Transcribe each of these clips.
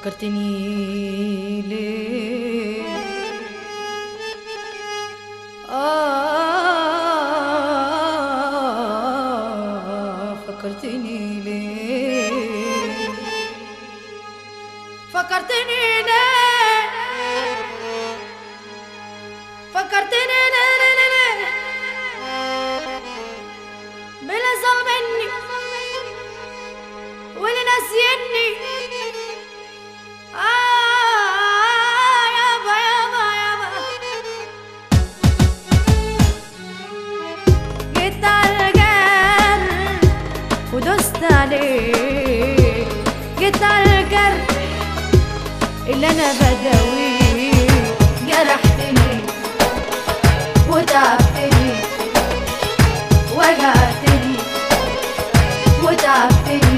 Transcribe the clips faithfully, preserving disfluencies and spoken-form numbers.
فكرتني ليه آه فكرتني ليه فكرتني ليه فكرتني ليه ليه ليه ليه بلا ظلمني واللي ناسيني آه يابا يابا يابا جيت على الجرح ودوست عليه جيت على الجرح اللي انا بداويه جرحتني وتعبتني وجعتني وتعبتني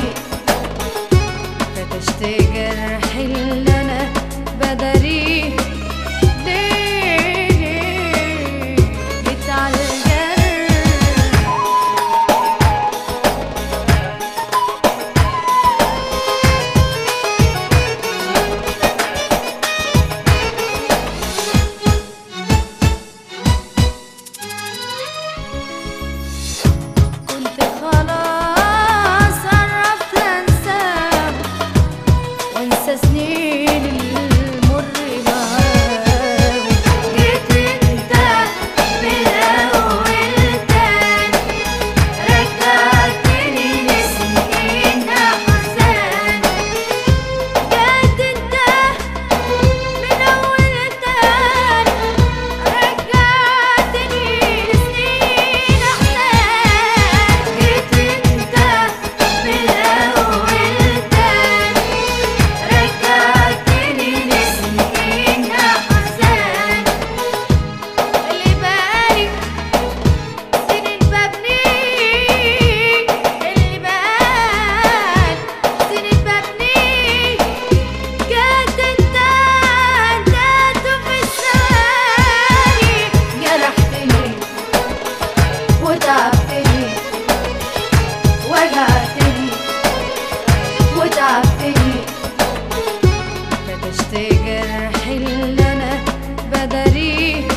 فتشت جرحي اللي انا بداريه ليه ليه جيت على سنين المر معاه جيت انت بالاول تاني رجعتني لسنين احزان جيت انت من اول تاني رجعتني لسنين احزان جيت انت بالاول وتعبتني وجعتني وتعبتني فتشت جرحي اللي انا بداريه